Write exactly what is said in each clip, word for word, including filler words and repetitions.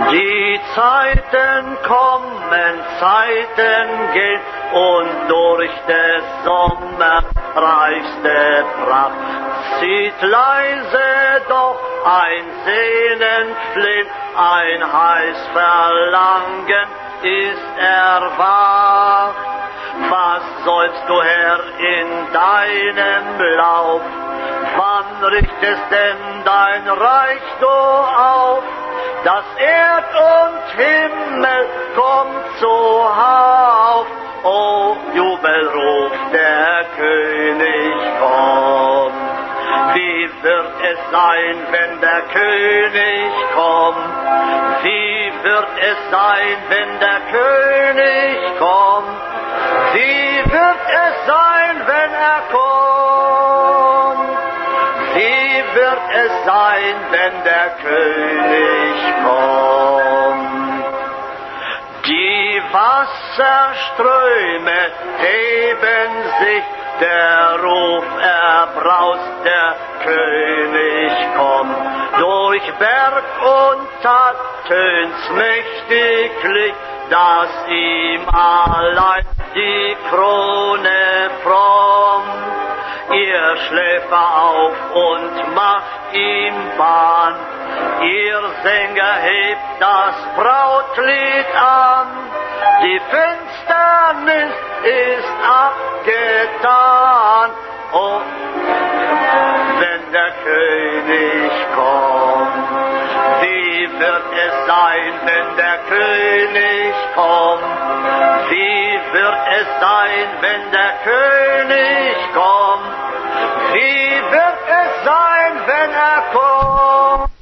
Die Zeiten kommen, Zeiten gehen und durch des Sommers reichste Pracht zieht leise doch ein Seelenflehen, ein heiß Verlangen ist erwacht. Was sollst du, Herr, in deinem Lauf? Wann richtest denn dein Reich du auf? Das Erd und Himmel kommt zuhauf. O Jubelruf, der König kommt. Wie wird es sein, wenn der König kommt? Wie wird es sein, wenn der König kommt? Wie wird es sein, wenn er kommt? Wie wird es sein, wenn der König kommt? Die Wasserströme heben sich, der Ruf erbraust, der König kommt. Durch Berg und Tal tönt's mächtiglich, dass ihm allein die Krone frommt. Ihr Schläfer auf und macht ihm Bahn, ihr Sänger hebt das Brautlied an. Die Finsternis ist abgetan, oh, wenn der König kommt. Wie wird es sein, wenn der König kommt? Wie wird es sein, wenn der König kommt? Wie wird es sein, wenn er kommt?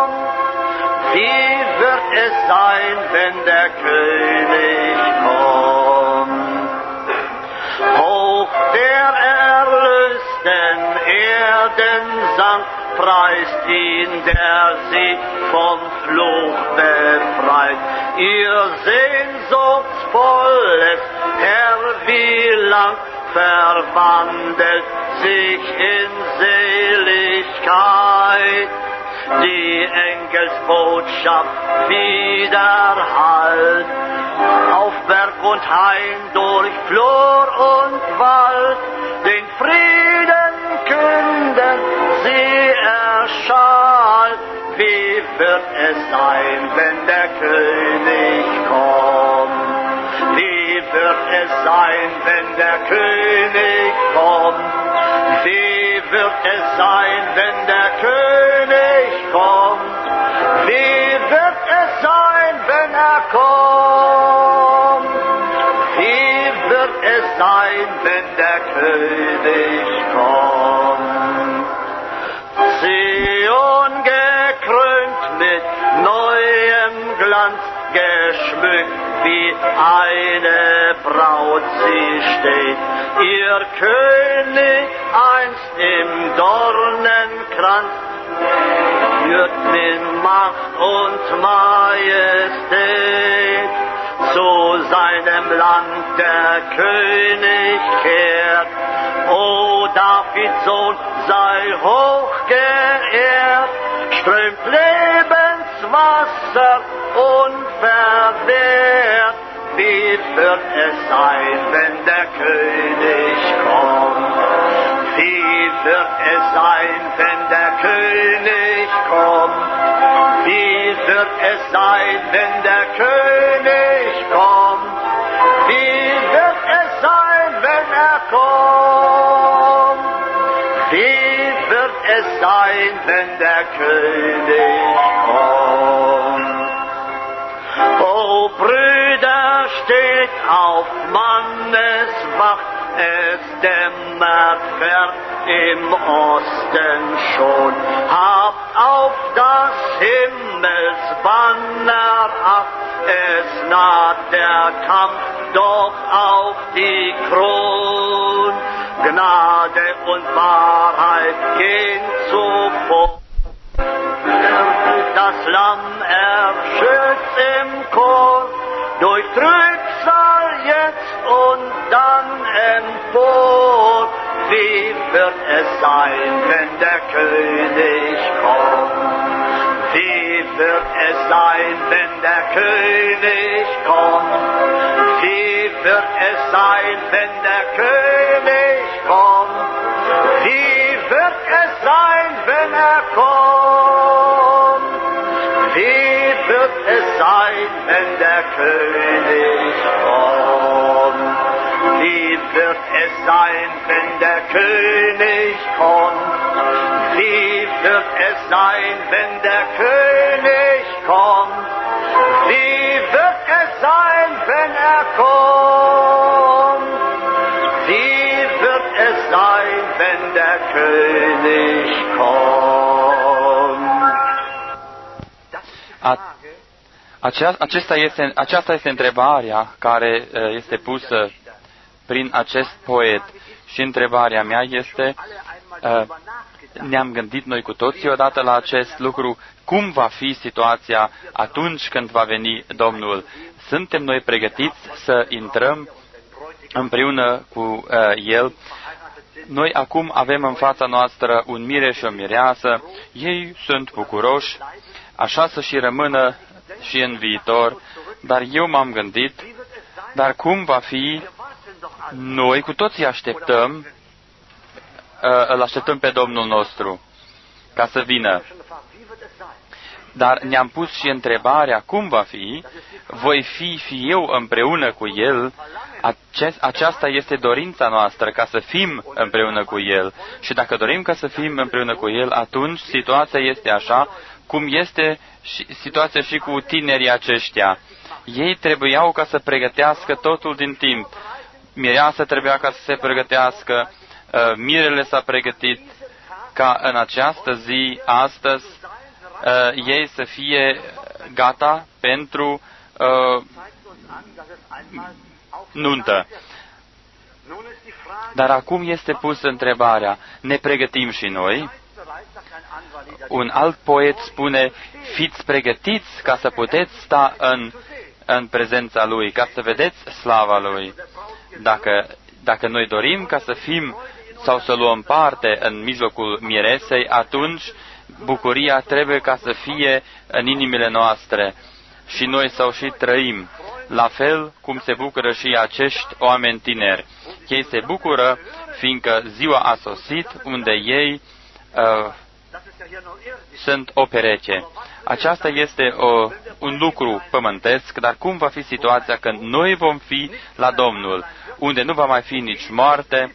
Wie wird es sein, wenn der König kommt? Hoch der erlösten Erdensang preist ihn, der sie vom Fluch befreit. Ihr sehnsuchtsvolles Herr, wie lang verwandelt sich in Seligkeit. Die Engelsbotschaft widerhallt, auf Berg und Hain, durch Flur und Wald, den Frieden künden sie erschallt. Wie wird es sein, wenn der König kommt? Wie wird es sein, wenn der König kommt? Wie wird es sein, wenn der König kommt? Wie wird es sein, wenn er kommt? Wie wird es sein, wenn der König kommt? Zion gekrönt mit neuem Glanz, geschmückt wie eine Braut sie steht. Ihr König einst im Dornenkranz führt mit Macht und Majestät zu seinem Land. Der König kehrt. O Davids Sohn, sei hoch geehrt, strömt Lebenswasser unverwehrt. Wie wird es sein, wenn der König kommt? Wie wird es sein, wenn der König kommt? Wie wird es sein, wenn der König kommt? Wie wird es sein, wenn er kommt? Wie wird es sein, wenn der König kommt? O Brüder, steht auf, Manneswacht, es dämmert fern im Osten schon. Habt auf das Himmelsbanner Acht, es naht der Kampf, doch auf die Kron. Gnade und Wahrheit gehen zuvor. Das Lamm erschützt im Chor, durch Trübsal jetzt und dann empor. Wie wird es sein, wenn der König kommt? Wie wird es sein, wenn der König kommt? Wie wird es sein, wenn der König kommt? Wie wird es sein, wenn er kommt? Wie wird es sein, wenn der König kommt? Wie wird es sein, wenn der König kommt? Wie wird es sein, wenn der König kommt? Wie wird es sein, wenn er kommt? Wie wird es sein, wenn der König kommt? A, acea, acesta este, aceasta este întrebarea care uh, este pusă prin acest poet. Și întrebarea mea este, uh, ne-am gândit noi cu toții odată la acest lucru, cum va fi situația atunci când va veni Domnul? Suntem noi pregătiți să intrăm împreună cu uh, El? Noi acum avem în fața noastră un mire și o mireasă, ei sunt bucuroși, așa să și rămână și în viitor, dar eu m-am gândit, dar cum va fi? Noi cu toții așteptăm, îl așteptăm pe Domnul nostru ca să vină. Dar ne-am pus și întrebarea, cum va fi? Voi fi și eu împreună cu El? Aceasta este dorința noastră, ca să fim împreună cu El. Și dacă dorim ca să fim împreună cu El, atunci situația este așa, cum este și situația și cu tinerii aceștia. Ei trebuiau ca să pregătească totul din timp. Mireasa trebuia ca să se pregătească, uh, mirele s-a pregătit ca în această zi, astăzi, uh, ei să fie gata pentru uh, nuntă. Dar acum este pusă întrebarea, ne pregătim și noi? Un alt poet spune, fiți pregătiți ca să puteți sta în, în prezența Lui, ca să vedeți slava Lui. Dacă, dacă noi dorim ca să fim sau să luăm parte în mijlocul miresei, atunci bucuria trebuie ca să fie în inimile noastre și noi să o și trăim, la fel cum se bucură și acești oameni tineri. Ei se bucură fiindcă ziua a sosit unde ei uh, sunt o pereche. Aceasta este o, un lucru pământesc, dar cum va fi situația când noi vom fi la Domnul, unde nu va mai fi nici moarte,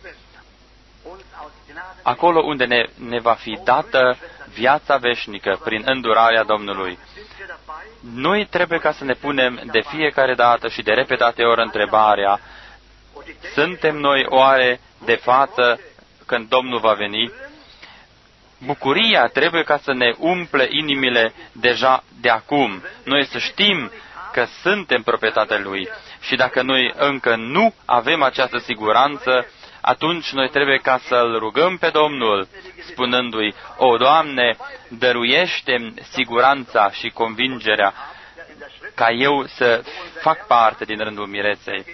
acolo unde ne, ne va fi dată viața veșnică prin îndurarea Domnului. Noi trebuie ca să ne punem de fiecare dată și de repetate ori întrebarea, suntem noi oare de față când Domnul va veni? Bucuria trebuie ca să ne umple inimile deja de acum. Noi să știm că suntem proprietatea Lui. Și dacă noi încă nu avem această siguranță, atunci noi trebuie ca să-L rugăm pe Domnul, spunându-i, O, Doamne, dăruiește-mi siguranța și convingerea ca eu să fac parte din rândul mireței.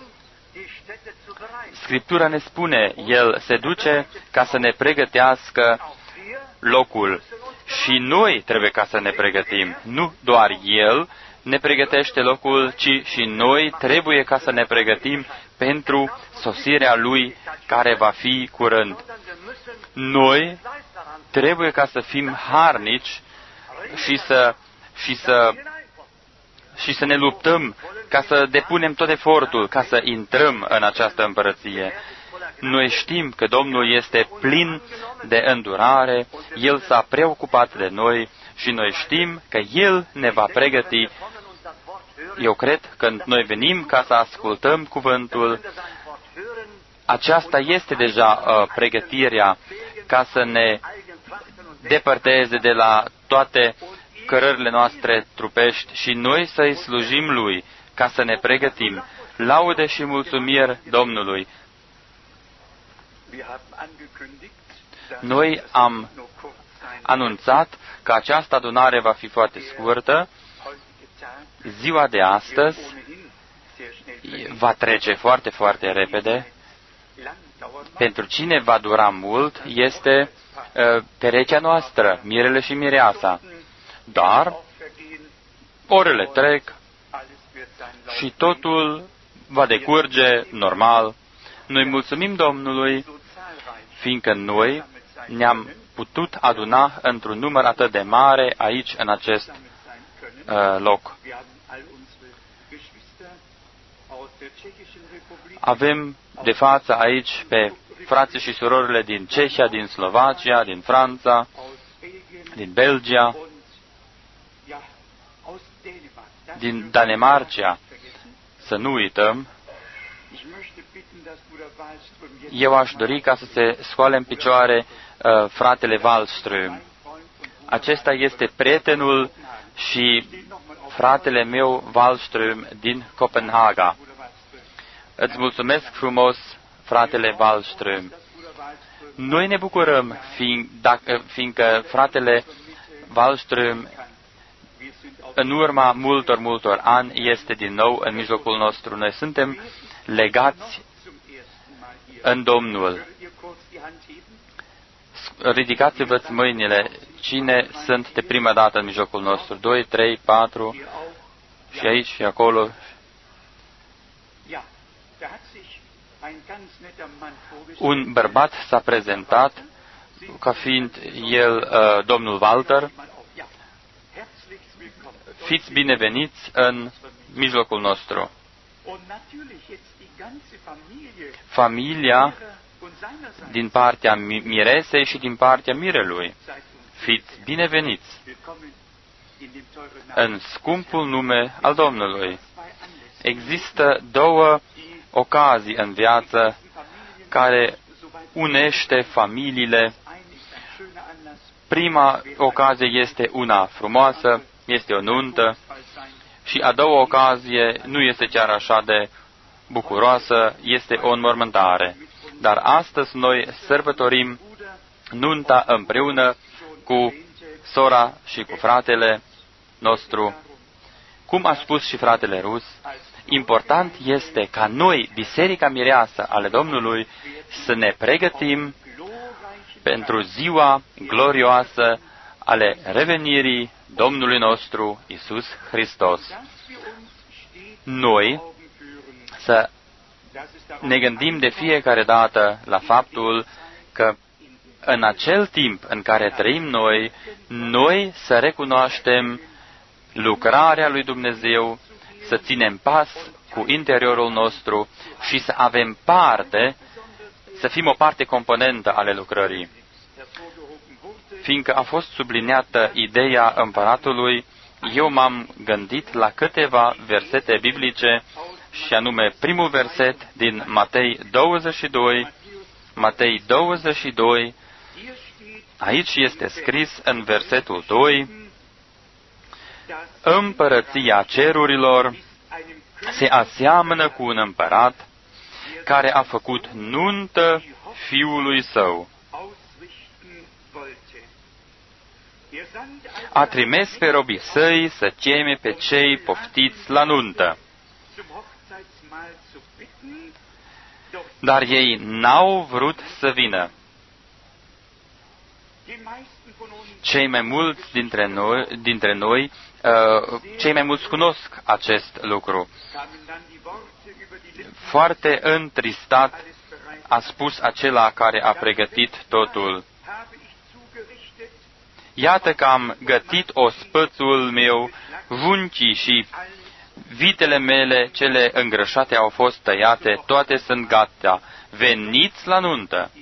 Scriptura ne spune, El se duce ca să ne pregătească locul. Și noi trebuie ca să ne pregătim. Nu doar El ne pregătește locul, ci și noi trebuie ca să ne pregătim pentru sosirea Lui care va fi curând. Noi trebuie ca să fim harnici și să, și să, și să ne luptăm ca să depunem tot efortul ca să intrăm în această împărăție. Noi știm că Domnul este plin de îndurare, El s-a preocupat de noi și noi știm că El ne va pregăti. Eu cred că când noi venim ca să ascultăm cuvântul, aceasta este deja uh, pregătirea ca să ne depărteze de la toate cărările noastre trupești și noi să-i slujim Lui, ca să ne pregătim. Laude și mulțumiri Domnului! Noi am anunțat că această adunare va fi foarte scurtă. Ziua de astăzi va trece foarte, foarte repede. Pentru cine va dura mult este uh, perechea noastră, mirele și mireasa. Dar orele trec și totul va decurge normal. Noi mulțumim Domnului, fiindcă noi ne-am putut aduna într-un număr atât de mare aici, în acest uh, loc. Avem de față aici pe frații și surorile din Cehia, din Slovacia, din Franța, din Belgia, din Danemarca. Să nu uităm, eu aș dori ca să se scoale în picioare uh, fratele Wallström. Acesta este prietenul și fratele meu Wallström din Copenhaga. Îți mulțumesc frumos, fratele Wallström. Noi ne bucurăm, fiind, dacă, fiindcă fratele Wallström, în urma multor, multor ani, este din nou în mijlocul nostru. Noi suntem legați în Domnul. Ridicați-vă mâinile. Cine sunt de prima dată în mijlocul nostru? Doi, trei, patru, și aici și acolo. Un bărbat s-a prezentat ca fiind el uh, domnul Walter. Fiți bineveniți în mijlocul nostru. Familia din partea miresei și din partea mirelui. Fiți bineveniți în scumpul nume al Domnului. Există două ocazii în viață care unește familiile. Prima ocazie este una frumoasă, este o nuntă, și a doua ocazie nu este chiar așa de bucuroasă, este o înmormântare. Dar astăzi noi sărbătorim nunta împreună cu sora și cu fratele nostru. Cum a spus și fratele Rus, important este ca noi, Biserica Mireasă ale Domnului, să ne pregătim pentru ziua glorioasă ale revenirii Domnului nostru Iisus Hristos. Noi să ne gândim de fiecare dată la faptul că în acel timp în care trăim noi, noi să recunoaștem lucrarea lui Dumnezeu, să ținem pas cu interiorul nostru și să avem parte, să fim o parte componentă ale lucrării. Fiindcă a fost subliniată ideea împăratului, eu m-am gândit la câteva versete biblice, și anume primul verset din Matei douăzeci și doi, Matei douăzeci și doi, aici este scris în versetul doi, Împărăția cerurilor se aseamănă cu un împărat care a făcut nuntă fiului său. A trimis pe robii săi să cheme pe cei poftiți la nuntă. Dar ei n-au vrut să vină. Cei mai mulți dintre noi, dintre noi uh, cei mai mulți cunosc acest lucru. Foarte întristat a spus acela care a pregătit totul: Iată că am gătit ospățul meu, juncii și vitele mele cele îngrășate au fost tăiate, toate sunt gata, veniți la nuntă.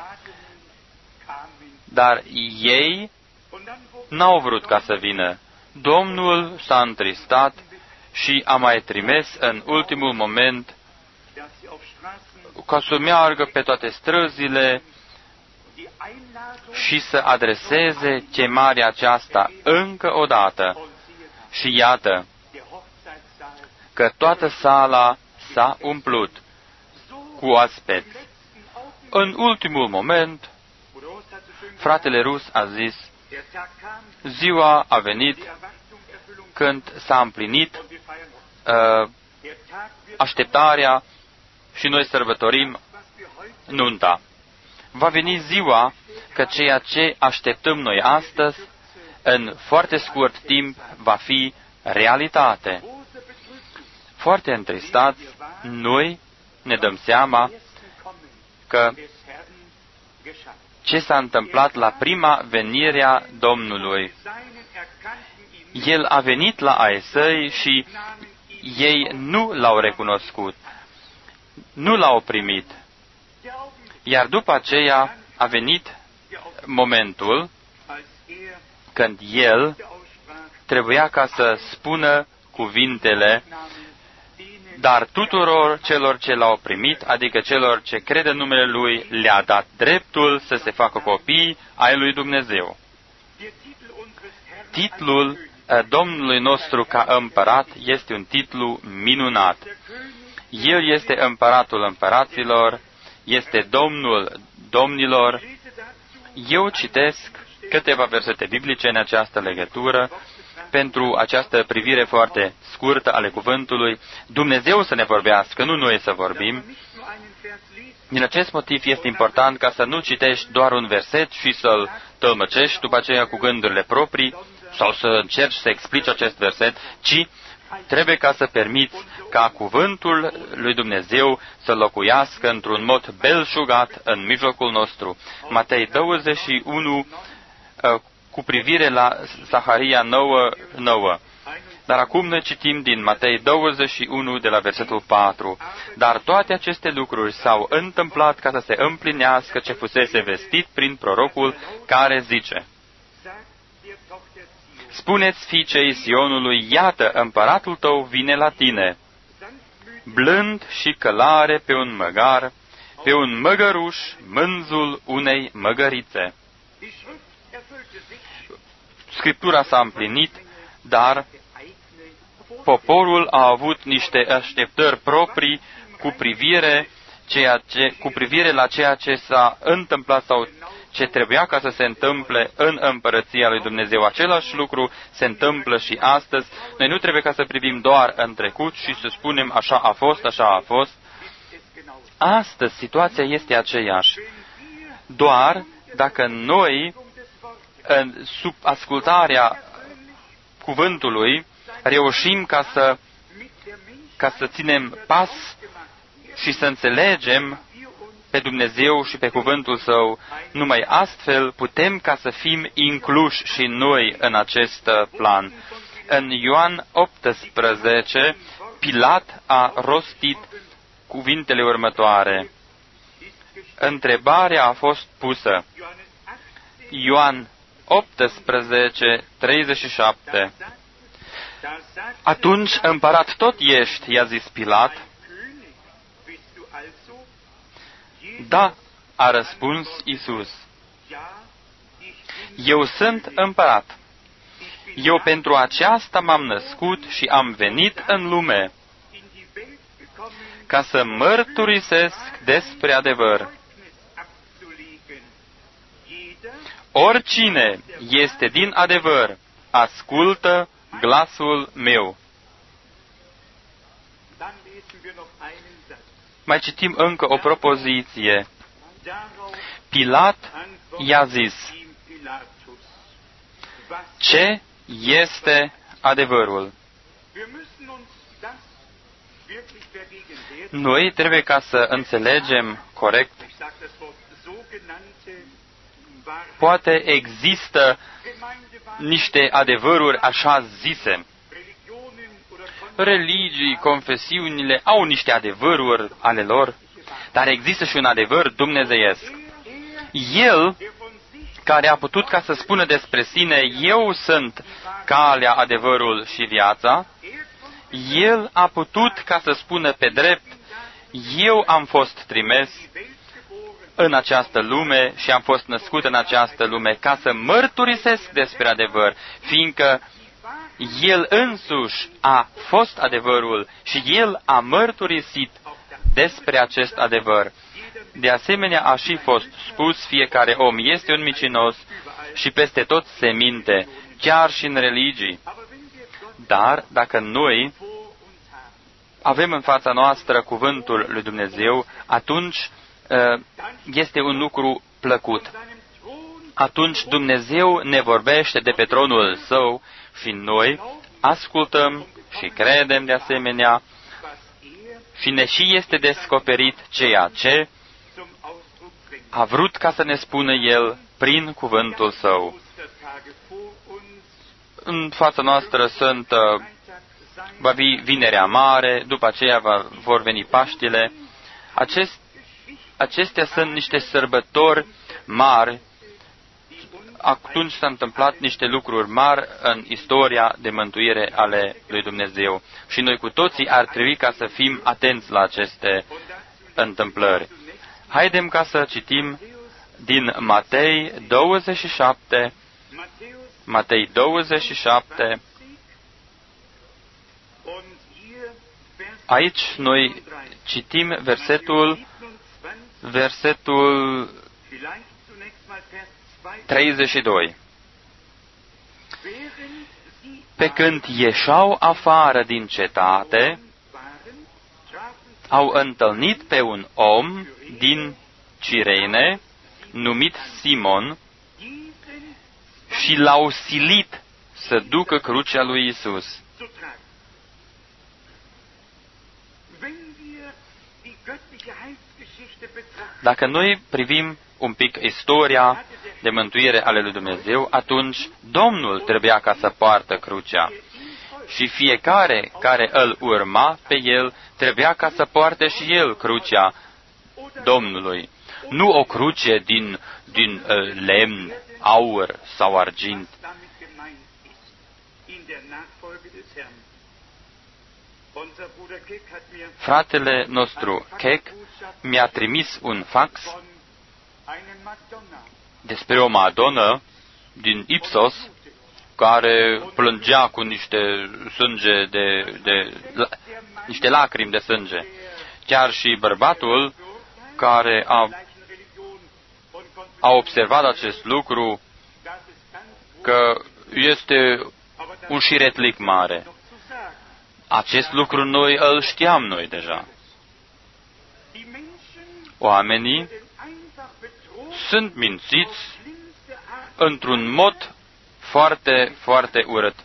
Dar ei n-au vrut ca să vină. Domnul s-a întristat și a mai trimis în ultimul moment ca să meargă pe toate străzile și să adreseze chemarea aceasta încă o dată. Și iată că toată sala s-a umplut cu oaspeți. În ultimul moment, fratele Rus a zis, ziua a venit când s-a împlinit uh, așteptarea și noi sărbătorim nunta. Va veni ziua că ceea ce așteptăm noi astăzi, în foarte scurt timp, va fi realitate. Foarte întristați, noi ne dăm seama că ce s-a întâmplat la prima venire a Domnului. El a venit la ai săi și ei nu l-au recunoscut, nu l-au primit. Iar după aceea a venit momentul când el trebuia ca să spună cuvintele, dar tuturor celor ce l-au primit, adică celor ce cred în numele Lui, le-a dat dreptul să se facă copii ai lui Dumnezeu. Titlul Domnului nostru ca împărat este un titlu minunat. El este împăratul împăraților, este Domnul domnilor. Eu citesc câteva versete biblice în această legătură, pentru această privire foarte scurtă ale cuvântului, Dumnezeu să ne vorbească, nu noi să vorbim. Din acest motiv este important ca să nu citești doar un verset și să-l tălmăcești după aceea cu gândurile proprii sau să încerci să explici acest verset, ci trebuie ca să permiți ca cuvântul lui Dumnezeu să locuiască într-un mod belșugat în mijlocul nostru. Matei douăzeci și unu, cu privire la Zaharia nouă nouă. Dar acum ne citim din Matei douăzeci și unu, de la versetul patru. Dar toate aceste lucruri s-au întâmplat ca să se împlinească ce fusese vestit prin prorocul care zice: Spuneți fiicei Sionului, iată, împăratul tău vine la tine, blând și călare pe un măgar, pe un măgăruș, mânzul unei măgărițe. Scriptura s-a împlinit, dar poporul a avut niște așteptări proprii cu privire, ceea ce, cu privire la ceea ce s-a întâmplat sau ce trebuia ca să se întâmple în împărăția lui Dumnezeu. Același lucru se întâmplă și astăzi. Noi nu trebuie ca să privim doar în trecut și să spunem așa a fost, așa a fost. Astăzi situația este aceeași. Doar dacă noi, în, sub ascultarea cuvântului, reușim ca să, ca să ținem pas și să înțelegem pe Dumnezeu și pe cuvântul Său, numai astfel putem ca să fim incluși și noi în acest plan. În Ioan optsprezece, Pilat a rostit cuvintele următoare. Întrebarea a fost pusă. Ioan optsprezece, treizeci și șapte. Atunci, împărat tot ești, i-a zis Pilat. Da, a răspuns Iisus. Eu sunt împărat. Eu pentru aceasta m-am născut și am venit în lume, ca să mărturisesc despre adevăr. Oricine este din adevăr, ascultă glasul meu. Mai citim încă o propoziție. Pilat i-a zis: ce este adevărul? Noi trebuie ca să înțelegem corect. Poate există niște adevăruri așa zise. Religii, confesiunile au niște adevăruri ale lor, dar există și un adevăr dumnezeiesc. El, care a putut ca să spună despre sine, eu sunt calea, adevărul și viața, el a putut ca să spună pe drept, eu am fost trimis în această lume și am fost născut în această lume ca să mărturisesc despre adevăr, fiindcă El însuși a fost adevărul și El a mărturisit despre acest adevăr. De asemenea, a și fost spus, fiecare om este un micinos și peste tot se minte, chiar și în religii. Dar, dacă noi avem în fața noastră cuvântul lui Dumnezeu, atunci este un lucru plăcut. Atunci Dumnezeu ne vorbește de pe tronul Său și noi ascultăm și credem de asemenea, și ne și este descoperit ceea ce a vrut ca să ne spună El prin cuvântul Său. În fața noastră sunt, va fi Vinerea Mare, după aceea va, vor veni Paștile. Acest, acestea sunt niște sărbători mari. Atunci s-au întâmplat niște lucruri mari în istoria de mântuire ale lui Dumnezeu. Și noi cu toții ar trebui ca să fim atenți la aceste întâmplări. Haidem ca să citim din Matei douăzeci și șapte, Matei douăzeci și șapte. Aici noi citim versetul, versetul treizeci și doi. Pe când ieșeau afară din cetate, au întâlnit pe un om din Cirene, numit Simon, și l-au silit să ducă crucea lui Isus. Dacă noi privim un pic istoria de mântuire ale lui Dumnezeu, atunci Domnul trebuia ca să poartă crucea. Și fiecare care îl urma pe El trebuia ca să poarte și el crucea Domnului. Nu o cruce din, din uh, lemn, aur sau argint. Fratele nostru Keck mi-a trimis un fax despre o Madonnă din Ipsos care plângea cu niște sânge de, de la, niște lacrimi de sânge. Chiar și bărbatul care a, a observat acest lucru, că este un șiretlic mare. Acest lucru noi îl știam noi deja. Oamenii sunt mințiți într-un mod foarte, foarte urât.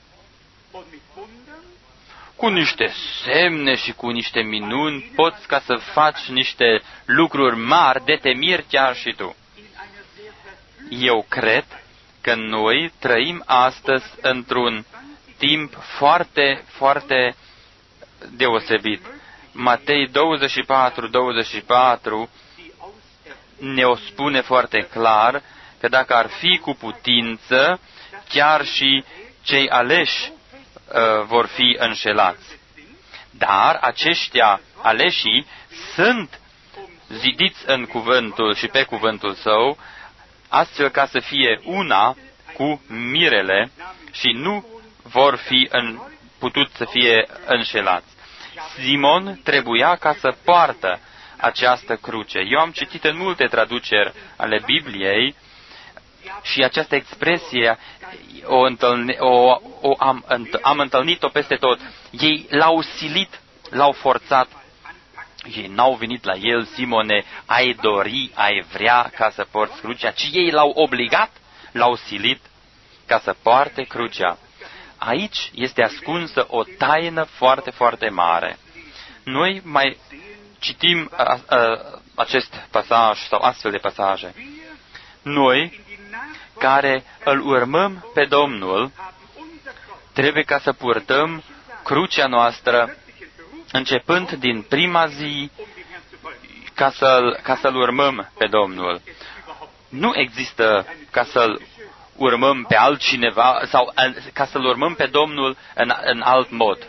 Cu niște semne și cu niște minuni poți ca să faci niște lucruri mari de te miri chiar și tu. Eu cred că noi trăim astăzi într-un timp foarte, foarte deosebit. Matei douăzeci și patru, douăzeci și patru ne-o spune foarte clar că dacă ar fi cu putință, chiar și cei aleși uh, vor fi înșelați. Dar aceștia aleșii sunt zidiți în cuvântul și pe cuvântul Său, astfel ca să fie una cu mirele și nu vor fi în, putut să fie înșelați. Simon trebuia ca să poartă această cruce. Eu am citit în multe traduceri ale Bibliei și această expresie o, întâlni, o, o am, am întâlnit-o peste tot. Ei l-au silit, l-au forțat. Ei n-au venit la el, Simone, ai dori, ai vrea ca să porți crucea, ci ei l-au obligat, l-au silit ca să poarte crucea. Aici este ascunsă o taină foarte, foarte mare. Noi mai citim a, a, acest pasaj sau astfel de pasaje. Noi, care îl urmăm pe Domnul, trebuie ca să purtăm crucea noastră începând din prima zi ca să-l, ca să-l urmăm pe Domnul. Nu există ca să-l urmăm pe altcineva sau ca să-l urmăm pe Domnul în, în alt mod.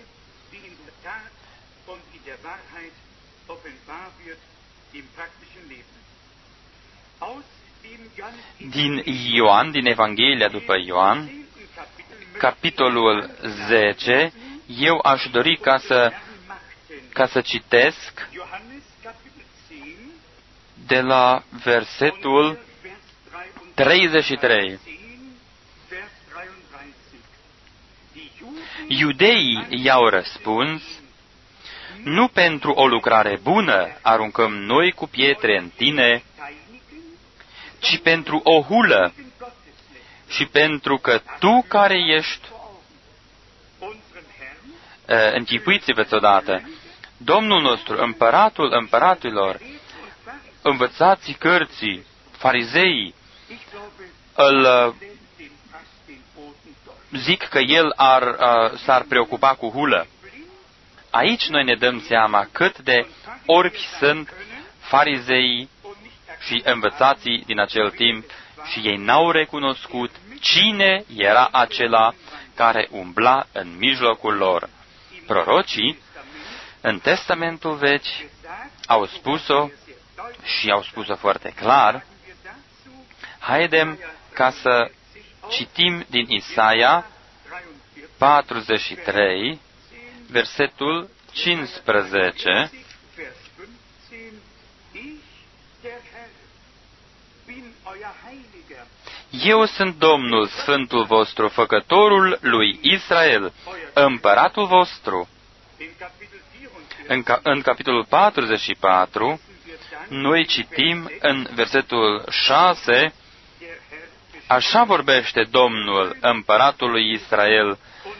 Din Ioan, din Evanghelia după Ioan, capitolul zece, eu aș dori ca să, ca să citesc de la versetul treizeci și trei. Iudeii i-au răspuns, nu pentru o lucrare bună aruncăm noi cu pietre în tine, ci pentru o hulă și pentru că tu care ești închipuiți-vă odată, Domnul nostru, împăratul împăratilor, învățații cărții, farizeii, îl zic că el ar, s-ar preocupa cu hulă. Aici noi ne dăm seama cât de orbi sunt farizeii și învățații din acel timp și ei n-au recunoscut cine era acela care umbla în mijlocul lor. Prorocii, în Testamentul Vechi, au spus-o și au spus-o foarte clar. Haidem ca să citim din Isaia patruzeci și trei, versetul cincisprezece. Eu sunt Domnul, Sfântul vostru, Făcătorul lui Israel, Împăratul vostru. În, ca, în capitolul patruzeci și patru, noi citim în versetul șase, așa vorbește Domnul, Împăratul lui Israel,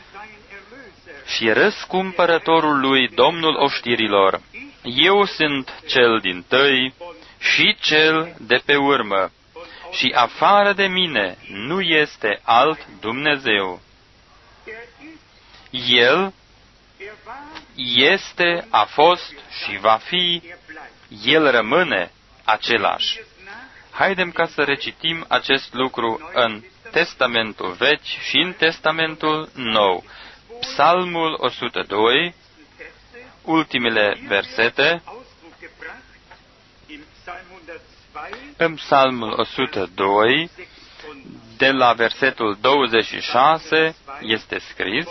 și răscumpărătorul lui, Domnul oștirilor. Eu sunt cel dintâi și cel de pe urmă, și afară de mine nu este alt Dumnezeu. El este, a fost și va fi, El rămâne același. Haidem ca să recitim acest lucru în Testamentul Vechi și în Testamentul Nou. Psalmul o sută doi, ultimele versete. În Psalmul o sută doi, de la versetul douăzeci și șase, este scris: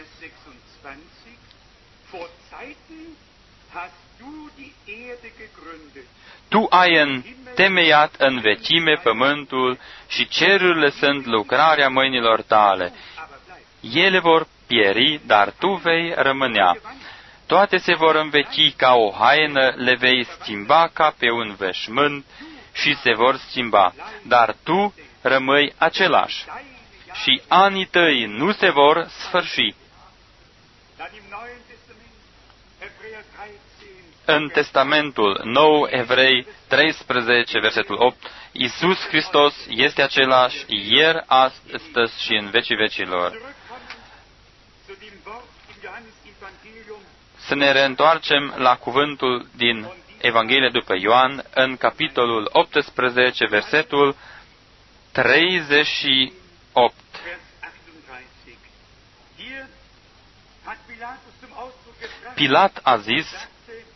Tu ai întemeiat în vechime pământul și cerurile sunt lucrarea mâinilor tale. Ele vor pieri, dar tu vei rămânea. Toate se vor învechi ca o haină, le vei schimba ca pe un veșmânt și se vor schimba, dar tu rămâi același și anii tăi nu se vor sfârși. În Testamentul Nou, Evrei treisprezece, versetul opt, Iisus Hristos este același ieri, astăzi și în vecii vecilor. Să ne reîntoarcem la cuvântul din Evanghelia după Ioan, în capitolul optsprezece, versetul treizeci și opt. Pilat a zis,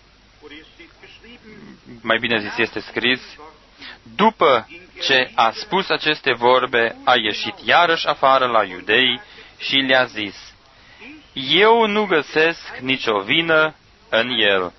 mai bine zis este scris, după ce a spus aceste vorbe, a ieșit iarăși afară la iudei și le-a zis, eu nu găsesc nicio vină în el.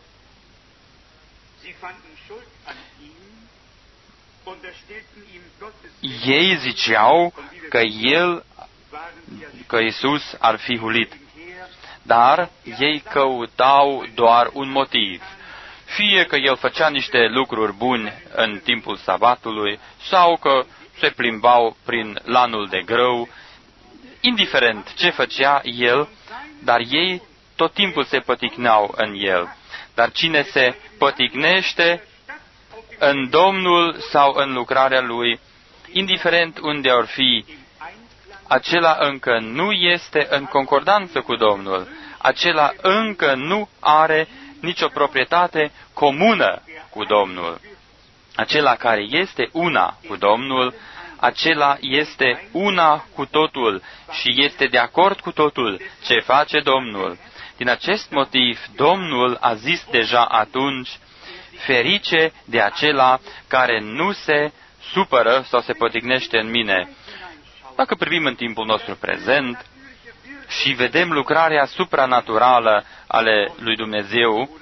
Ei ziceau că el, că Iisus ar fi hulit, dar ei căutau doar un motiv. Fie că el făcea niște lucruri bune în timpul sabatului, sau că se plimbau prin lanul de grâu, indiferent ce făcea el, dar ei tot timpul se păticneau în el. Dar cine se păticnește în Domnul sau în lucrarea Lui, indiferent unde ar fi, acela încă nu este în concordanță cu Domnul, acela încă nu are nicio proprietate comună cu Domnul. Acela care este una cu Domnul, acela este una cu totul și este de acord cu totul ce face Domnul. Din acest motiv, Domnul a zis deja atunci, ferice de acela care nu se supără sau se potignește în mine. Dacă privim în timpul nostru prezent și vedem lucrarea supranaturală ale lui Dumnezeu,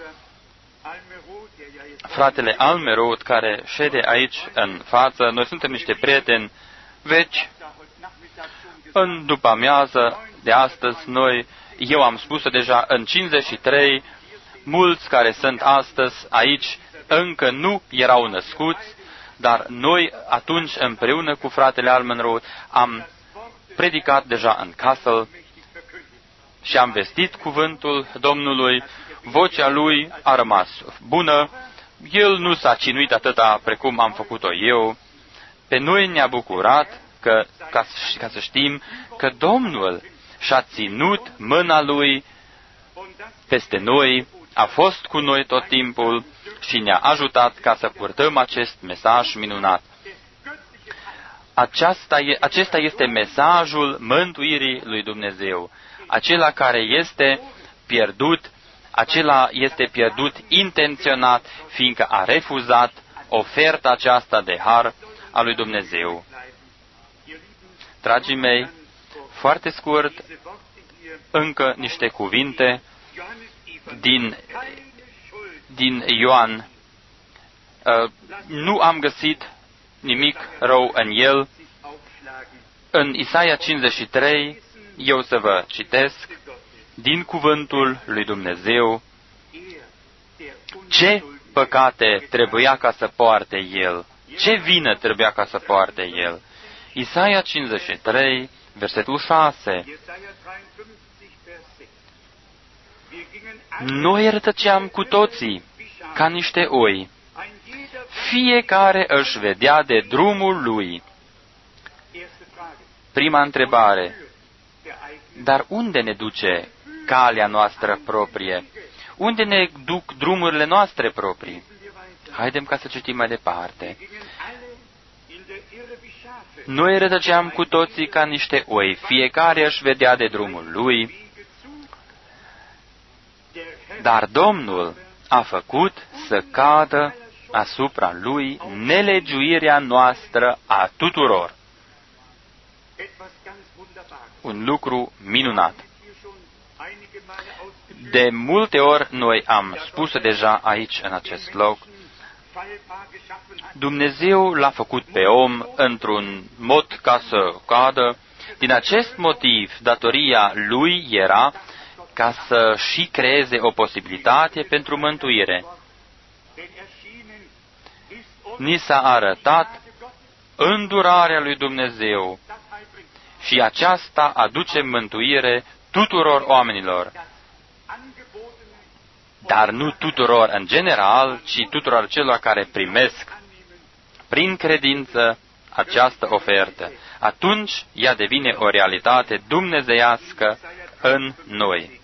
fratele Almerod, care șede aici în față, noi suntem niște prieteni vechi. În după-amiază de astăzi, noi, eu am spus-o deja, în cincizeci și trei, mulți care sunt astăzi aici încă nu erau născuți, dar noi atunci, împreună cu fratele Almerod, am predicat deja în Kassel și am vestit cuvântul Domnului, vocea lui a rămas bună, el nu s-a cinuit atâta precum am făcut-o eu. Pe noi ne-a bucurat că, ca, ca să știm că Domnul și-a ținut mâna lui peste noi, a fost cu noi tot timpul și ne-a ajutat ca să purtăm acest mesaj minunat. Aceasta e, acesta este mesajul mântuirii lui Dumnezeu. Acela care este pierdut, acela este pierdut intenționat, fiindcă a refuzat oferta aceasta de har a lui Dumnezeu. Dragii mei, foarte scurt, încă niște cuvinte din, din Ioan. Nu am găsit nimic rău în el. În Isaia cincizeci și trei, eu să vă citesc din cuvântul lui Dumnezeu ce păcate trebuia ca să poarte el, ce vină trebuia ca să poarte el. Isaia cincizeci și trei, versetul șase. Noi rătăceam cu toții ca niște oi, fiecare își vedea de drumul lui. Prima întrebare. Dar unde ne duce calea noastră proprie? Unde ne duc drumurile noastre proprii? Haidem ca să citim mai departe. Noi rătăceam cu toții ca niște oi, fiecare își vedea de drumul lui, dar Domnul a făcut să cadă asupra lui nelegiuirea noastră a tuturor. Un lucru minunat. De multe ori noi am spus deja aici, în acest loc, Dumnezeu l-a făcut pe om într-un mod ca să cadă. Din acest motiv, datoria lui era ca să și creeze o posibilitate pentru mântuire. Ni s-a arătat îndurarea lui Dumnezeu și aceasta aduce mântuire tuturor oamenilor. Dar nu tuturor în general, ci tuturor celor care primesc prin credință această ofertă. Atunci ea devine o realitate dumnezeiască în noi.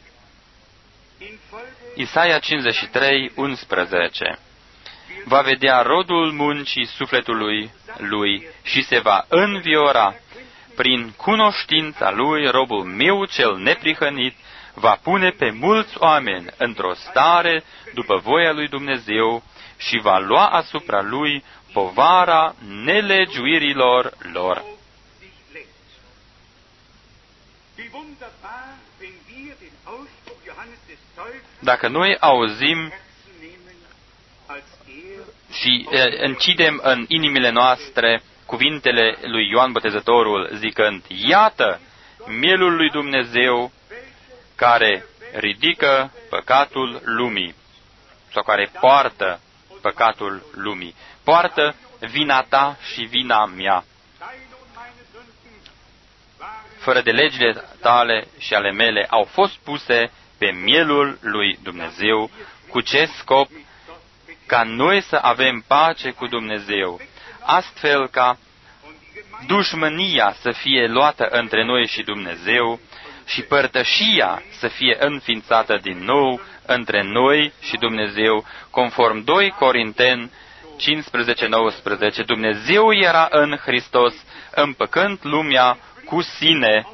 Isaia cincizeci și trei, unsprezece. Va vedea rodul muncii sufletului lui și se va înviora. Prin cunoștința lui, robul meu cel neprihănit va pune pe mulți oameni într-o stare după voia lui Dumnezeu și va lua asupra lui povara nelegiuirilor lor. Dacă noi auzim și încidem în inimile noastre cuvintele lui Ioan Botezătorul zicând, iată mielul lui Dumnezeu care ridică păcatul lumii, sau care poartă păcatul lumii, poartă vina ta și vina mea. Fără de legile tale și ale mele au fost puse pe mielul lui Dumnezeu. Cu ce scop? Ca noi să avem pace cu Dumnezeu, astfel ca dușmânia să fie luată între noi și Dumnezeu și părtășia să fie înființată din nou între noi și Dumnezeu, conform doi Corinteni cincisprezece nouăsprezece. Dumnezeu era în Hristos, împăcând lumea cu sine.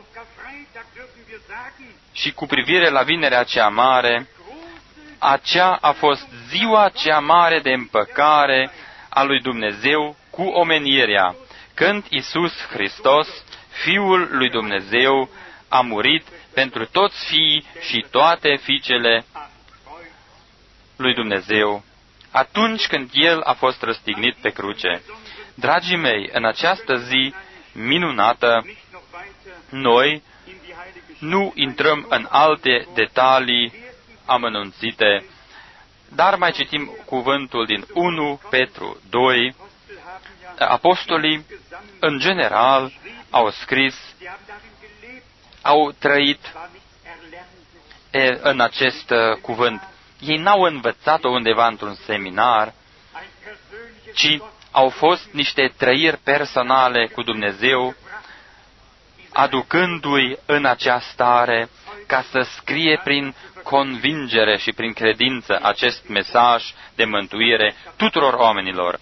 Și cu privire la vinerea cea mare, acea a fost ziua cea mare de împăcare a lui Dumnezeu cu omenirea, când Iisus Hristos, Fiul lui Dumnezeu, a murit pentru toți fiii și toate fiicele lui Dumnezeu, atunci când El a fost răstignit pe cruce. Dragii mei, în această zi minunată, noi nu intrăm în alte detalii amănunțite, dar mai citim cuvântul din unu Petru doi. Apostolii, în general, au scris, au trăit, e, în acest uh, cuvânt. Ei n-au învățat-o undeva într-un seminar, ci au fost niște trăiri personale cu Dumnezeu, aducându-i în acea stare ca să scrie prin convingere și prin credință acest mesaj de mântuire tuturor oamenilor.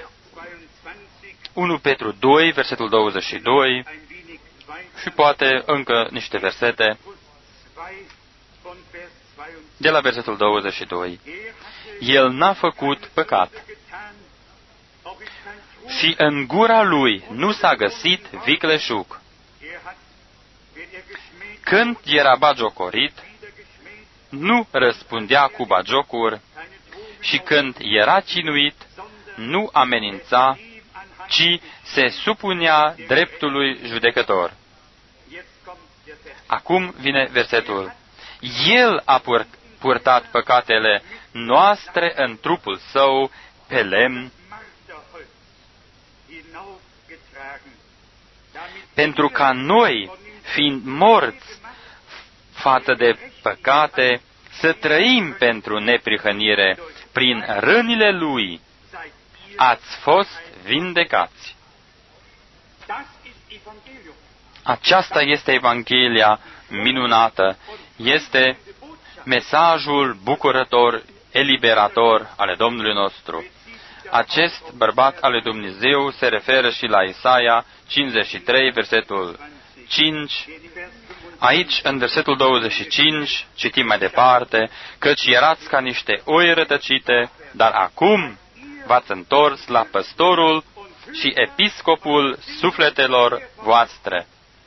unu Petru doi, versetul douăzeci și doi, și poate încă niște versete de la versetul douăzeci și doi. El n-a făcut păcat și în gura lui nu s-a găsit vicleșug. Când era bagiocorit, nu răspundea cu bagiocuri și când era cinuit, nu amenința, ci se supunea dreptului judecător. Acum vine versetul. El a pur- purtat păcatele noastre în trupul său pe lemn, pentru ca noi, fiind morți față de păcate, să trăim pentru neprihănire. Prin rănile Lui ați fost vindecați. Aceasta este Evanghelia minunată. Este mesajul bucurător, eliberator ale Domnului nostru. Acest bărbat al lui Dumnezeu se referă și la Isaia cincizeci și trei, versetul cinci. Aici, în versetul douăzeci și cinci, citim mai departe, căci erați ca niște oi rătăcite, dar acum v-ați întors la păstorul și episcopul sufletelor voastre.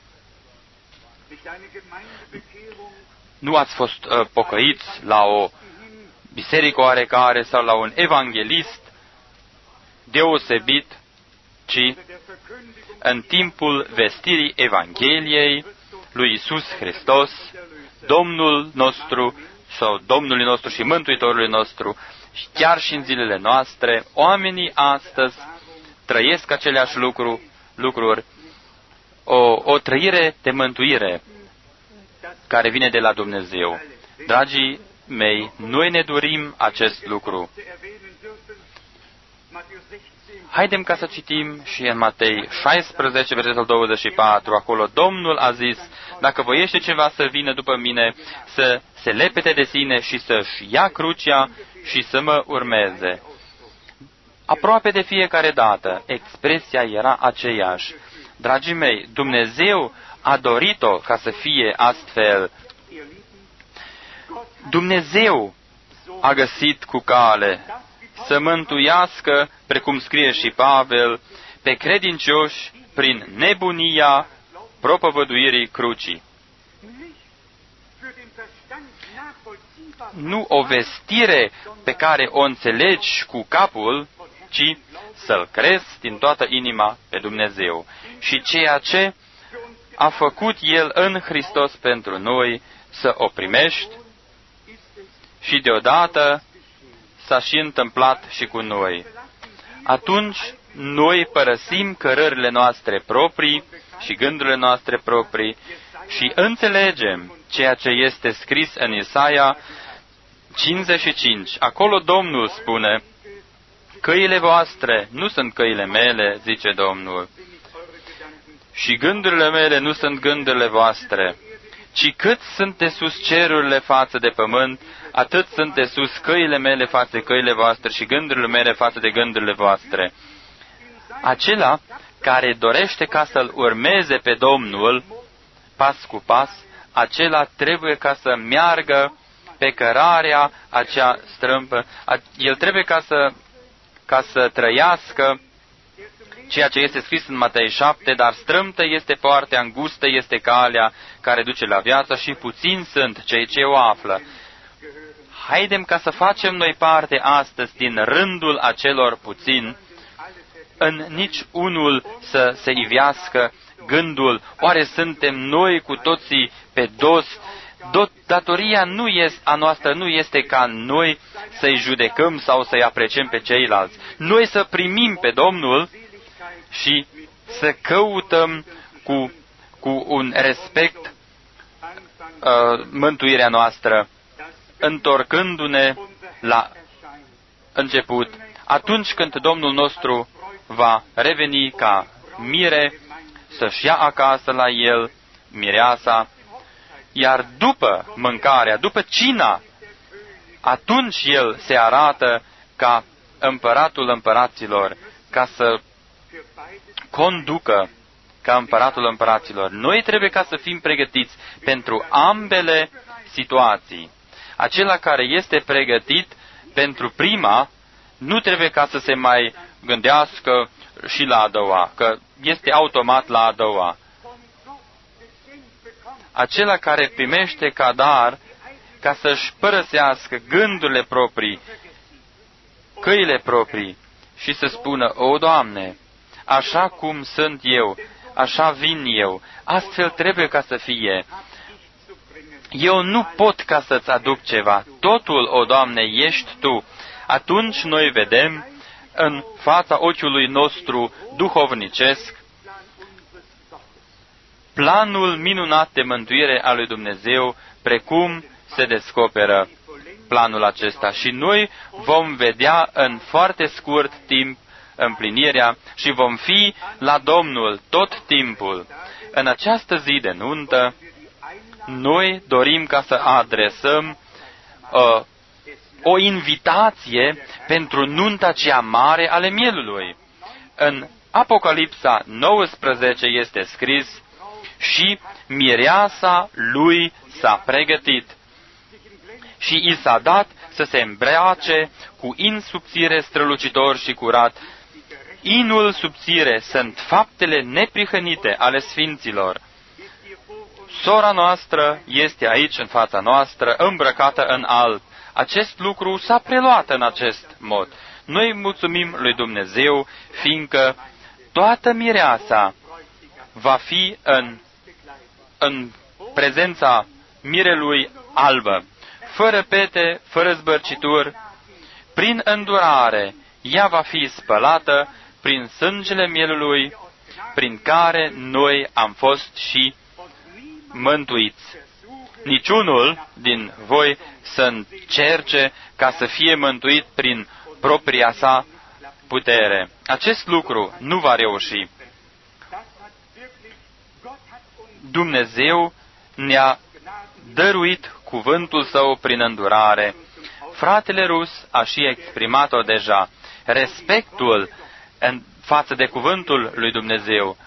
Nu ați fost uh, pocăiți la o biserică oarecare sau la un evanghelist deosebit, ci în timpul vestirii Evangheliei lui Iisus Hristos, Domnul nostru sau Domnului nostru și Mântuitorului nostru, și chiar și în zilele noastre, oamenii astăzi trăiesc aceleași lucru, lucruri, o, o trăire de mântuire care vine de la Dumnezeu. Dragii mei, noi ne dorim acest lucru. Haidem ca să citim și în Matei șaisprezece, versetul douăzeci și patru, acolo Domnul a zis, dacă voiește ceva să vină după mine, să se lepete de sine și să-și ia crucea și să mă urmeze. Aproape de fiecare dată, expresia era aceeași. Dragii mei, Dumnezeu a dorit-o ca să fie astfel. Dumnezeu a găsit cu cale să mântuiască, precum scrie și Pavel, pe credincioși prin nebunia propovăduirii crucii. Nu o vestire pe care o înțelegi cu capul, ci să-L crezi din toată inima pe Dumnezeu. Și ceea ce a făcut El în Hristos pentru noi, să o primești și deodată s-a și întâmplat și cu noi. Atunci noi părăsim cărările noastre proprii și gândurile noastre proprii și înțelegem ceea ce este scris în Isaia cincizeci și cinci. Acolo Domnul spune, căile voastre nu sunt căile mele, zice Domnul, și gândurile mele nu sunt gândurile voastre, ci cât sunt de sus cerurile față de pământ, atât sunt de sus căile mele față de căile voastre și gândurile mele față de gândurile voastre. Acela care dorește ca să-L urmeze pe Domnul, pas cu pas, acela trebuie ca să meargă pe cărarea acea strâmpă. El trebuie ca să, ca să trăiască ceea ce este scris în Matei șapte, dar strâmtă este poarta, îngustă este calea care duce la viață și puțini sunt cei ce o află. Haidem ca să facem noi parte astăzi din rândul acelor puțini, în nici unul să se ivească gândul, oare suntem noi cu toții pe dos? Datoria nu este, a noastră nu este ca noi să-i judecăm sau să-i apreciem pe ceilalți. Noi să primim pe Domnul și să căutăm cu, cu un respect uh, mântuirea noastră, întorcându-ne la început, atunci când Domnul nostru va reveni ca mire, să-și ia acasă la el mireasa, iar după mâncarea, după cina, atunci el se arată ca împăratul împăraților, ca să conducă ca împăratul împăraților. Noi trebuie ca să fim pregătiți pentru ambele situații. Acela care este pregătit pentru prima, nu trebuie ca să se mai gândească și la a doua, că este automat la a doua. Acela care primește ca dar, ca să-și părăsească gândurile proprii, căile proprii și să spună, o, Doamne, așa cum sunt eu, așa vin eu, astfel trebuie ca să fie. Eu nu pot ca să-ți aduc ceva, totul, o, Doamne, ești Tu. Atunci noi vedem în fața ochiului nostru duhovnicesc planul minunat de mântuire a lui Dumnezeu, precum se descoperă planul acesta. Și noi vom vedea în foarte scurt timp împlinirea și vom fi la Domnul tot timpul. În această zi de nuntă, noi dorim ca să adresăm uh, o invitație pentru nunta cea mare ale mielului. În Apocalipsa nouăsprezece este scris, și mireasa lui s-a pregătit și i s-a dat să se îmbrace cu in subțire strălucitor și curat. Inul subțire sunt faptele neprihănite ale sfinților. Sora noastră este aici în fața noastră, îmbrăcată în alb. Acest lucru s-a preluat în acest mod. Noi mulțumim lui Dumnezeu, fiindcă toată mireasa va fi în, în prezența mirelui albă, fără pete, fără zbărcituri, prin îndurare, ea va fi spălată prin sângele mielului, prin care noi am fost și mântuiți. Niciunul din voi să încerce ca să fie mântuit prin propria sa putere. Acest lucru nu va reuși. Dumnezeu ne-a dăruit cuvântul Său prin îndurare. Fratele Rus a și exprimat-o deja. Respectul în față de cuvântul lui Dumnezeu.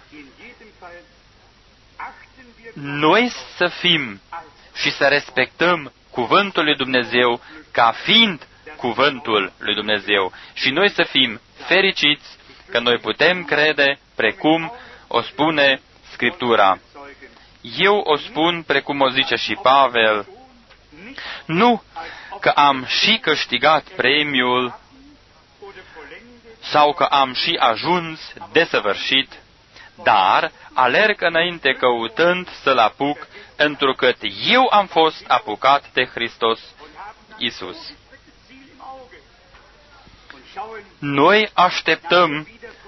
Noi să fim și să respectăm cuvântul lui Dumnezeu ca fiind cuvântul lui Dumnezeu. Și noi să fim fericiți că noi putem crede precum o spune Scriptura. Eu o spun precum o zice și Pavel, nu că am și câștigat premiul sau că am și ajuns desăvârșit, dar alerg înainte căutând să-L apuc, întrucât eu am fost apucat de Hristos Iisus. Noi așteptăm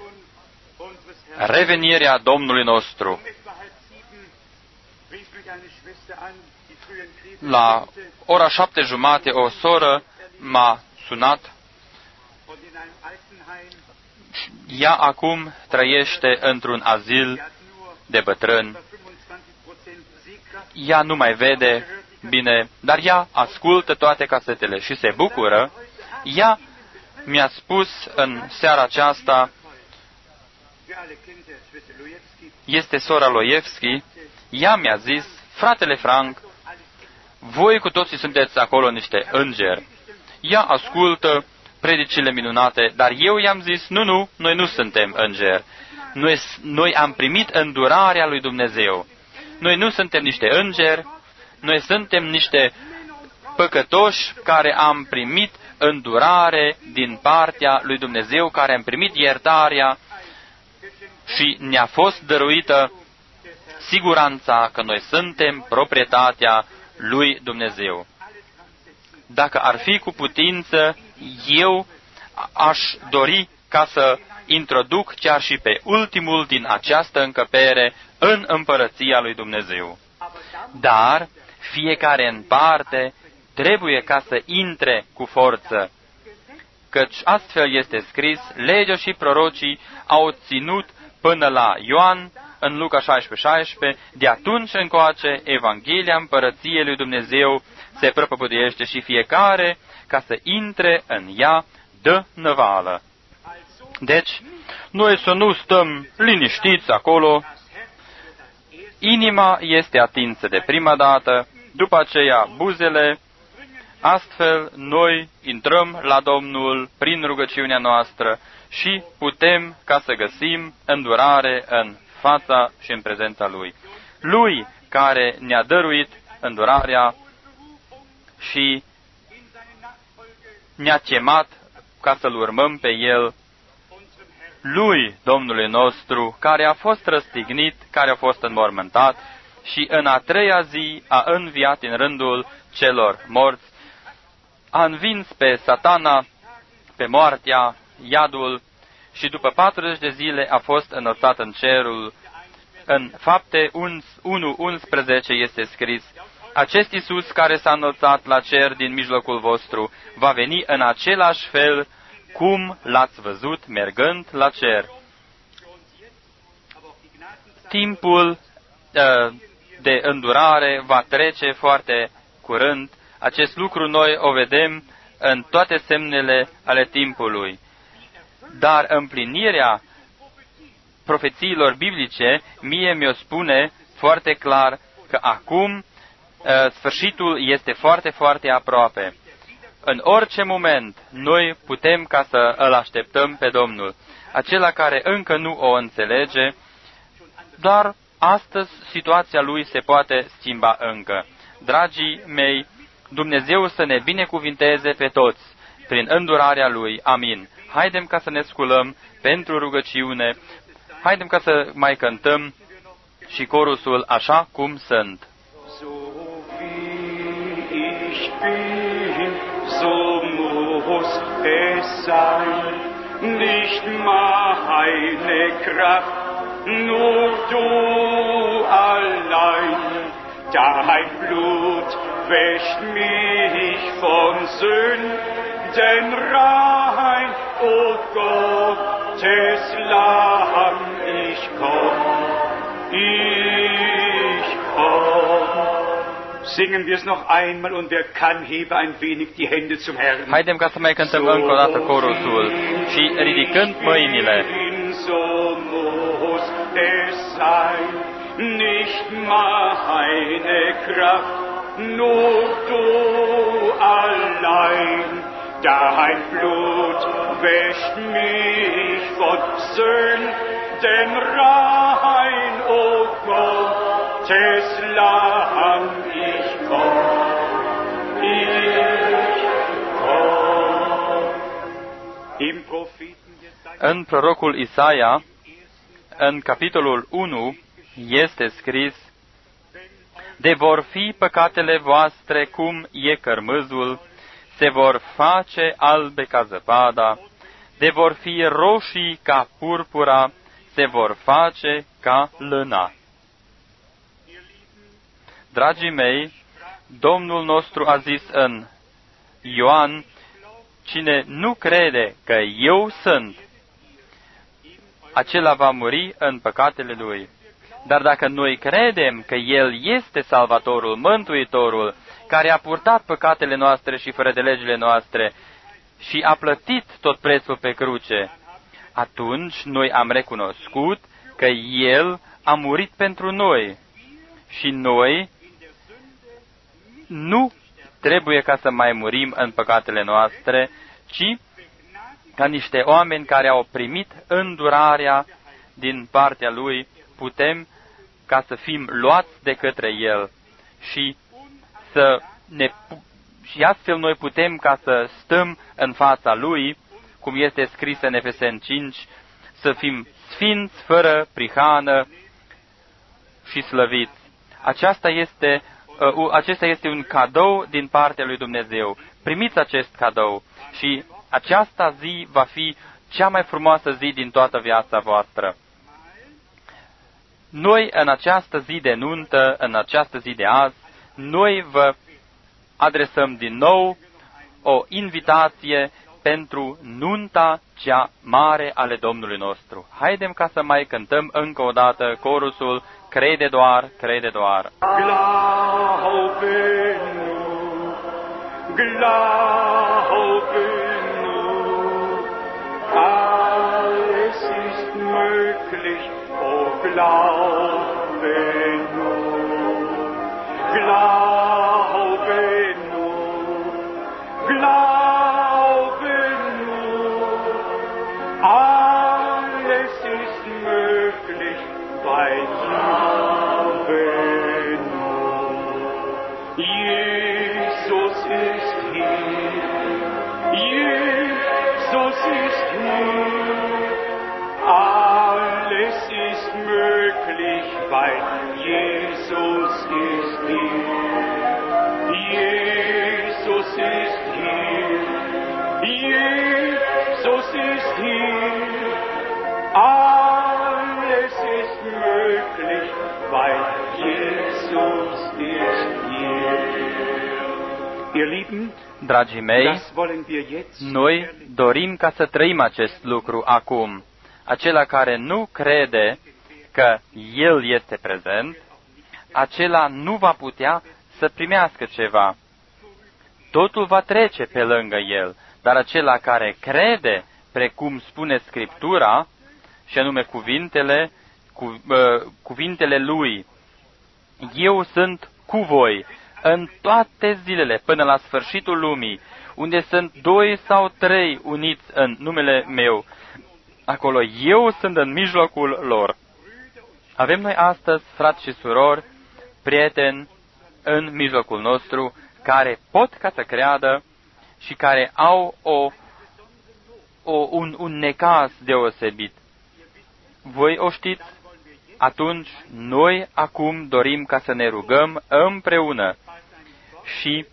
revenirea Domnului nostru. La ora șapte jumate o soră m-a sunat. Ea acum trăiește într-un azil de bătrâni. Ea nu mai vede bine, dar ea ascultă toate casetele și se bucură. Ea mi-a spus în seara aceasta, este sora Loievski, ea mi-a zis, fratele Frank, voi cu toții sunteți acolo niște îngeri. Ea ascultă predicile minunate, dar eu i-am zis, nu, nu, noi nu suntem îngeri. Noi, noi am primit îndurarea lui Dumnezeu. Noi nu suntem niște îngeri, noi suntem niște păcătoși care am primit îndurare din partea lui Dumnezeu, care am primit iertarea și ne-a fost dăruită siguranța că noi suntem proprietatea lui Dumnezeu. Dacă ar fi cu putință, eu aș dori ca să introduc chiar și pe ultimul din această încăpere în împărăția lui Dumnezeu. Dar fiecare în parte trebuie ca să intre cu forță, căci astfel este scris, legea și prorocii au ținut până la Ioan, în Luca șaisprezece șaisprezece, de atunci încoace Evanghelia Împărăției lui Dumnezeu se prăpădiește și fiecare, ca să intre în ea, dă năvală. Deci, noi să nu stăm liniștiți acolo. Inima este atinsă de prima dată, după aceea buzele. Astfel, noi intrăm la Domnul prin rugăciunea noastră și putem ca să găsim îndurare în fața și în prezența Lui. Lui care ne-a dăruit îndurarea și ne-a chemat ca să-L urmăm pe El, Lui, Domnului nostru, care a fost răstignit, care a fost înmormântat și în a treia zi a înviat în rândul celor morți, a învins pe Satana, pe moartea, iadul și după patruzeci de zile a fost înălțat în cerul. În Fapte unu unsprezece este scris, acest Iisus care s-a înălțat la cer din mijlocul vostru va veni în același fel cum l-ați văzut mergând la cer. Timpul uh, de îndurare va trece foarte curând. Acest lucru noi o vedem în toate semnele ale timpului. Dar împlinirea profețiilor biblice mie mi-o spune foarte clar că acum sfârșitul este foarte, foarte aproape. În orice moment noi putem ca să îl așteptăm pe Domnul. Acela care încă nu o înțelege, dar astăzi situația lui se poate schimba încă. Dragii mei, Dumnezeu să ne binecuvinteze pe toți prin îndurarea Lui. Amin. Haidem ca să ne sculăm pentru rugăciune. Haidem ca să mai cântăm și corusul Așa cum sunt. So muss es sein, nicht meine Kraft, nur du allein. Dein Blut wäscht mich von Sünden rein, o Gottes Lamm, ich komm, ich komm. Singen wir es noch einmal und wer kann, hebe ein wenig die Hände zum Herrn. Haidem ca să mai cântăm încă o dată corusul și ridicând mâinile. So muss es sein, nicht meine Kraft, nur du allein. Dein Blut wäscht mich von Sünden rein, o Gottes Lamm, ich komm, ich komm. Im Propheten Jesaja, În prorocul Isaia, în capitolul unu, este scris, de vor fi păcatele voastre cum e cărmâzul, se vor face albe ca zăpada, de vor fi roșii ca purpura, se vor face ca lâna. Dragii mei, Domnul nostru a zis în Ioan, cine nu crede că eu sunt, acela va muri în păcatele lui. Dar dacă noi credem că El este Salvatorul, Mântuitorul, care a purtat păcatele noastre și fără de legile noastre și a plătit tot prețul pe cruce, atunci noi am recunoscut că El a murit pentru noi și noi nu trebuie ca să mai murim în păcatele noastre, ci ca niște oameni care au primit îndurarea din partea Lui, putem ca să fim luați de către El și să ne și astfel noi putem ca să stăm în fața Lui, cum este scris în Efeseni cinci, să fim sfinți, fără prihană și slăviți. Aceasta este, uh, acesta este un cadou din partea lui Dumnezeu. Primiți acest cadou și aceasta zi va fi cea mai frumoasă zi din toată viața voastră. Noi, în această zi de nuntă, în această zi de azi, noi vă adresăm din nou o invitație pentru nunta cea mare ale Domnului nostru. Haidem ca să mai cântăm încă o dată corusul Crede doar, crede doar. Glaube nur, glaube nur, alles ist möglich, oh glaube nur, glaube nur, glaube nur, alles ist möglich, bei Glaube nur. Jesus ist hier, Jesus ist hier, alles ist möglich, weil Jesus ist hier. Jesus ist hier, Jesus ist hier, alles ist möglich, weil Jesus ist hier. Ihr Lieben, Dragii mei, das wollen wir jetzt. noi dorim ca să trăim acest lucru acum. Acela care nu crede că El este prezent, acela nu va putea să primească ceva. Totul va trece pe lângă El, dar acela care crede, precum spune Scriptura, și anume cuvintele, cu, uh, cuvintele Lui, eu sunt cu voi în toate zilele până la sfârșitul lumii, unde sunt doi sau trei uniți în numele meu, acolo eu sunt în mijlocul lor. Avem noi astăzi, frați și surori, prieteni în mijlocul nostru, care pot ca să creadă și care au o, o, un, un necaz deosebit. Voi o știți? Atunci, noi acum dorim ca să ne rugăm împreună și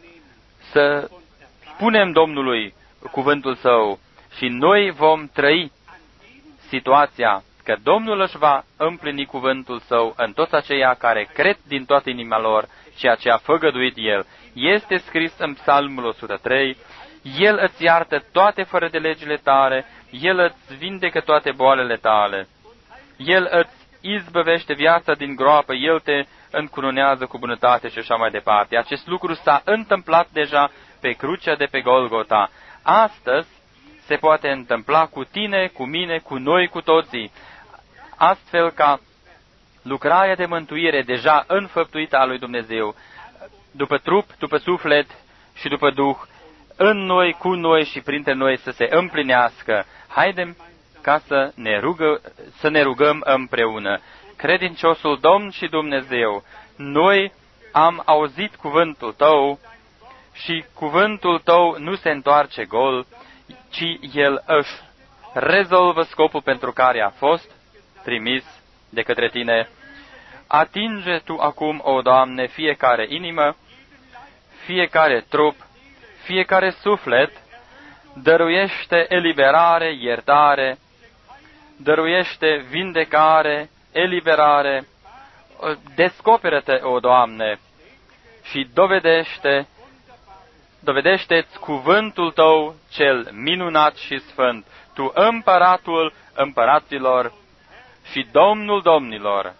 să spunem Domnului cuvântul Său și noi vom trăi situația că Domnul își va împlini cuvântul Său în toți aceia care cred din toată inima lor ceea ce a făgăduit El. Este scris în Psalmul o sută trei, El îți iartă toate fără de legile tale, El îți vindecă toate boalele tale, El îți izbăvește viața din groapă, El te încununează cu bunătate și așa mai departe. Acest lucru s-a întâmplat deja pe crucea de pe Golgota. Astăzi se poate întâmpla cu tine, cu mine, cu noi, cu toții, astfel ca lucrarea de mântuire deja înfăptuită a lui Dumnezeu, după trup, după suflet și după Duh, în noi, cu noi și printre noi să se împlinească. Haidem ca să ne, rugă, să ne rugăm împreună. Credinciosul Domn și Dumnezeu, noi am auzit cuvântul Tău și cuvântul Tău nu se întoarce gol, ci El își rezolvă scopul pentru care a fost trimis de către Tine. Atinge Tu acum, o Doamne, fiecare inimă, fiecare trup, fiecare suflet, dăruiește eliberare, iertare, dăruiește vindecare, eliberare, descoperă-te, o Doamne, și dovedește, dovedește-ți cuvântul Tău cel minunat și sfânt, Tu împăratul împăraților și Domnul domnilor.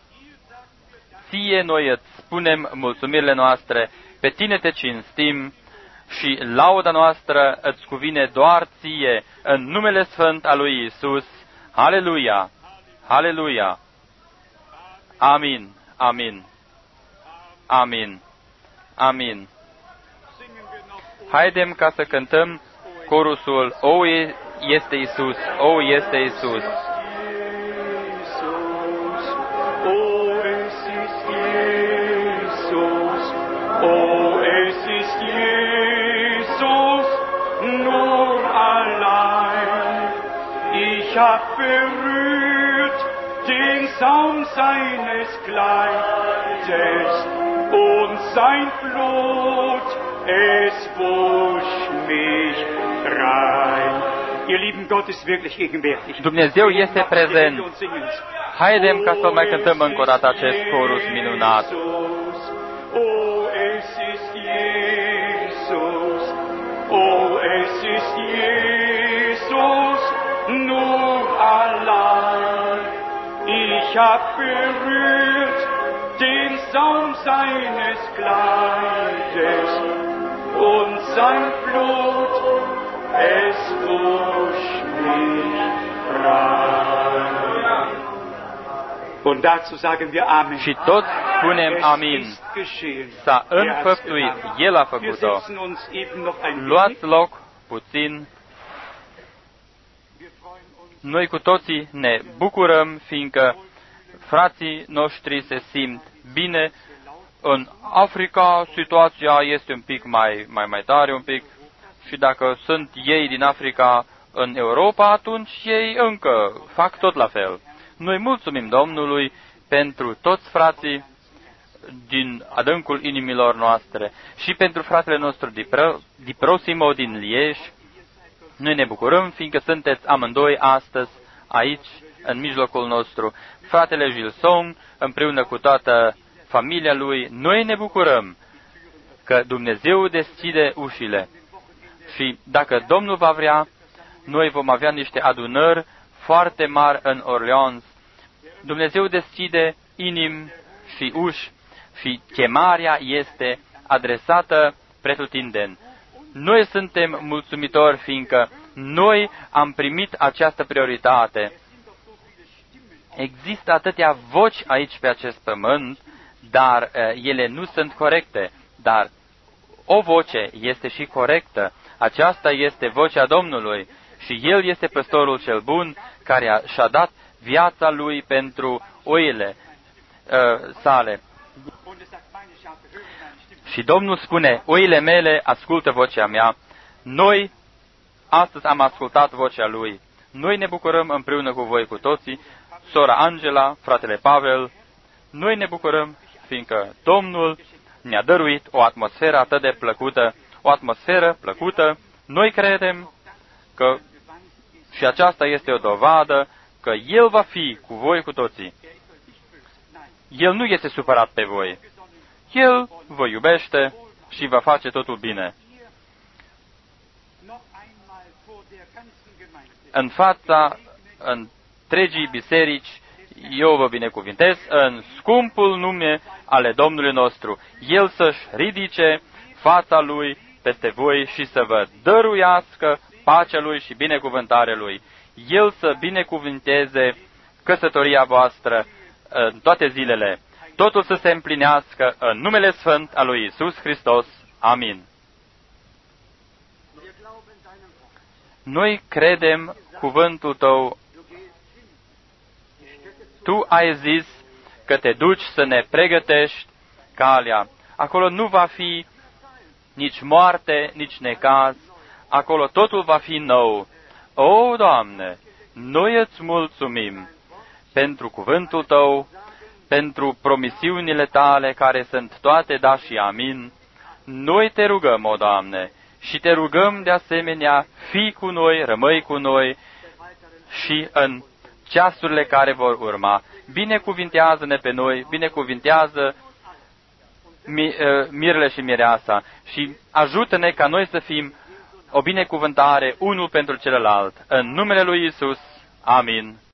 Ție noi îți spunem mulțumirile noastre, pe Tine te cinstim și lauda noastră îți cuvine doar Ție, în numele sfânt al lui Iisus. Aleluia! Aleluia! Amin! Amin! Amin! Amin! Haidem ca să cântăm corusul O, este Iisus! O, este Iisus! Ich hab berührt den Saum seines Kleides und sein Blut, es wusch mich rein. Ihr lieben, Gott ist wirklich gegenwärtig. Dumnezeu este prezent. Haidem ca să mai cântăm încă o dată acest chorus minunat. Oh, es ist Jesus, oh, es ist Jesus, nur allein. Ich hab berührt den Saum seines Kleides und sein Blut, es wusch mich rein. Und dazu sagen wir Amen. Și toți spunem amin. S-a înfăptuit, El a făcut-o. Luați loc puțin. Noi cu toții ne bucurăm, fiindcă frații noștri se simt bine. În Africa situația este un pic mai, mai, mai tare, un pic. Și dacă sunt ei din Africa în Europa, atunci ei încă fac tot la fel. Noi mulțumim Domnului pentru toți frații din adâncul inimilor noastre și pentru fratele nostru Di Prosimo din Liej. Noi ne bucurăm, fiindcă sunteți amândoi astăzi aici, în mijlocul nostru. Fratele Gilson, împreună cu toată familia lui, noi ne bucurăm că Dumnezeu deschide ușile. Și dacă Domnul va vrea, noi vom avea niște adunări foarte mari în Orleans. Dumnezeu deschide inimi și uși și chemarea este adresată pretutindeni. Noi suntem mulțumitori, fiindcă noi am primit această prioritate. Există atâtea voci aici pe acest pământ, dar uh, ele nu sunt corecte. Dar o voce este și corectă. Aceasta este vocea Domnului și El este păstorul cel bun care și-a dat viața Lui pentru oile uh, sale. Și Domnul spune, oile mele ascultă vocea mea. Noi astăzi am ascultat vocea Lui. Noi ne bucurăm împreună cu voi cu toții, sora Angela, fratele Pavel. Noi ne bucurăm fiindcă Domnul ne-a dăruit o atmosferă atât de plăcută, o atmosferă plăcută. Noi credem că și aceasta este o dovadă că El va fi cu voi cu toții. El nu este supărat pe voi. El vă iubește și va face totul bine. În fața întregii biserici, eu vă binecuvintez în scumpul nume ale Domnului nostru. El să-și ridice fața Lui peste voi și să vă dăruiască pacea Lui și binecuvântarea Lui. El să binecuvinteze căsătoria voastră în toate zilele. Totul să se împlinească în numele Sfânt al lui Iisus Hristos. Amin. Noi credem cuvântul Tău. Tu ai zis că te duci să ne pregătești calea. Acolo nu va fi nici moarte, nici necaz. Acolo totul va fi nou. O, Doamne, noi îți mulțumim pentru cuvântul Tău, pentru promisiunile Tale care sunt toate da și amin. Noi te rugăm, o Doamne, și te rugăm de asemenea, fii cu noi, rămâi cu noi și în ceasurile care vor urma. Binecuvintează-ne pe noi, binecuvintează mirele și mireasa și ajută-ne ca noi să fim o binecuvântare unul pentru celălalt. În numele lui Iisus. Amin.